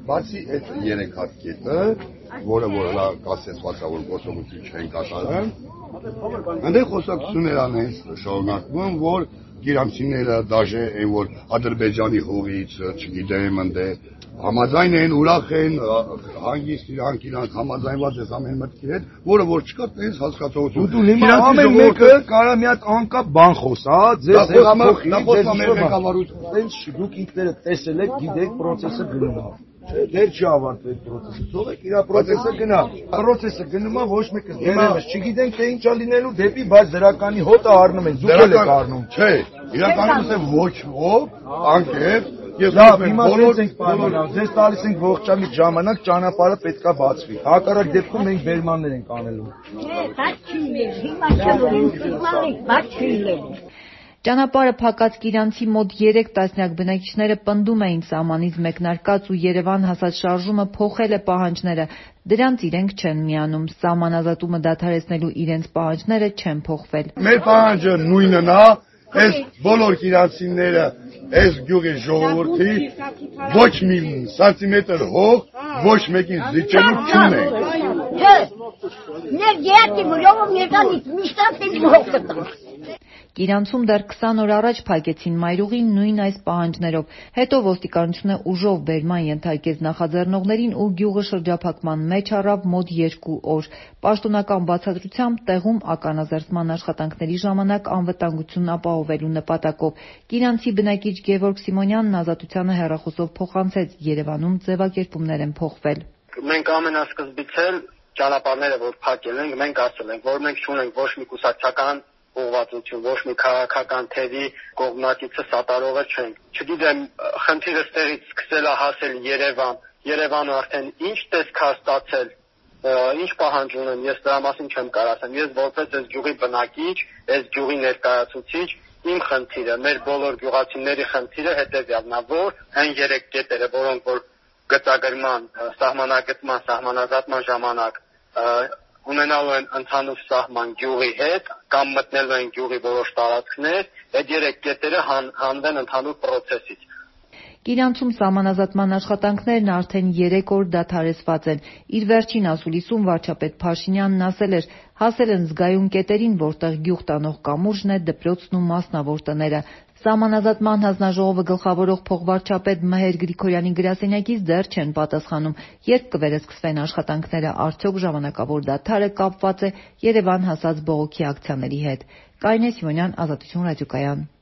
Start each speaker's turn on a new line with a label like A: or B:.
A: Բացի այդ երեք հատ կետը, որը կասեցված է, որ գործողություն չեն կատարում, այնտեղ խոսակցություններ անեն շարունակվում, որ իրանցիները դաժե այն որ Ադրբեջանի հողից, չգիտեմ, այնտեղ համաձայն են, ուրախ են, հանգիստ իրանք համաձայնված է ամեն մտքի հետ, որը որ չկա, տենց հասկացողություն։
B: Դու հիմա ամեն մեկը կարա մի հատ անկապ բան խոսա, ձեզ հեղափոխի, ձեզ
A: ղեկավարություն։
B: Տենց դուք ինքներդ տեսել եք, գիտեք process-ը գնում է։ Դեռ չի ավարտվել process-ը, թողեք իր process-ը գնա։ Process-ը գնում է, ոչ մեկը դերևս չգիտենք թե ինչա լինելու դեպի, բայց դրականի հոտը առնում են, դուք եք առնում։
A: Չէ, իրականում ոչ ոք, անկեղծ
B: Լավ, հիմա դες ենք պայմանավորել, ձեզ տալիս ենք ողջամիտ ժամանակ, ճանապարհը պետքա բացվի։ Հակառակ դեպքում մենք բերմաններ ենք անելու։
C: Բաց չի լինելու, հիմա չլինի, բաց չի լինելու։
D: Ճանապարհը փակած Կիրանցի մոտ 3 տասնյակ բնակիչները պնդում էին սահմանից մեկնարկած ու Երևան հասած շարժումը փոխել է պահանջները, դրանց իրենք չեն միանում, սահմանազատումը դադարեցնելու իրենց պահանջները չեն փոխվել։
A: Մեր պահանջը նույնն է, այս բոլոր կիրանցիները, այս գյուղի ժողովրդի ոչ մի սանտիմետր հող ոչ մեկին զիջելու չունենք։
C: Չէ, մեր գեատի մոլով ներդանից միշտ ինձ հող կտա։
D: Կիրանցում դեռ 20 օր առաջ փակեցին մայրուղին նույն այս պահանջներով, հետո ոստիկանությունը ուժով բերման ենթարկեց նախաձեռնողներին ու գյուղը շրջափակման մեջ առավ մոտ 2 օր։ Պաշտոնական բացատրությամբ տեղում ականազերծման աշխատանքների ժամանակ անվտանգությունն ապահովելու նպատակով Կիրանցի բնակիչ Գևորգ Սիմոնյանն Ազատությանը հեռախոսով փոխանցեց, Երևանում ձևակերպումներ են փոխվել։
E: Մենք ամենասկզբից էլ ճանապարհները որ փակել ենք, մենք ասել ենք, որ մենք չունենք ոչ մի կուսակցական ուղղվածություն, ոչ մի քաղաքական թևի կողմնակիցը սատարողը չենք։ Չգիտեմ, խնդիրը ստեղից սկսել է հասել Երևան։ Երևանը արդեն ինչ տեսք է ստացել, ինչ պահանջ ունեն, ես դրա մասին չեմ կարող ասեմ։ Ես որպես այս գյուղի բնակիչ, այս գյուղի ներկայացուցիչ, իմ խնդիրը, մեր բոլոր գյուղացիների խնդիրը հետևյալն է, որ այն 3 կետերը, որոնք որ գծագրման, սահմանագծման, սահմանազատման ժամանակ ունենալու են ընդհանուր սահման գյուղի հետ կամ մտնելու են գյուղի որոշ տարածքներ, այդ 3 կետերը հանվեն ընդհանուր process-ից։
D: Կիրանցում սահմանազատման աշխատանքներն արդեն 3 օր դադարեցված են։ Իր վերջին ասուլիսում վարչապետ Փաշինյանն ասել էր, հասել են զգայուն կետերին, որտեղ գյուղ տանող կամուրջն է, դպրոցն ու մասնավոր տները։ Սահմանազատման հանձնաժողովը գլխավորող փոխվարչապետ Մհեր Գրիգորյանի գրասենյակից դեռ չեն պատասխանում, երբ կվերսկսվեն աշխատանքները, արդյոք ժամանակավոր դադարը կապված է Երևան հասած բողոքի ակցիաների հետ։ Կարինե Սիմոնյան, Ազատություն ռադիոկայան։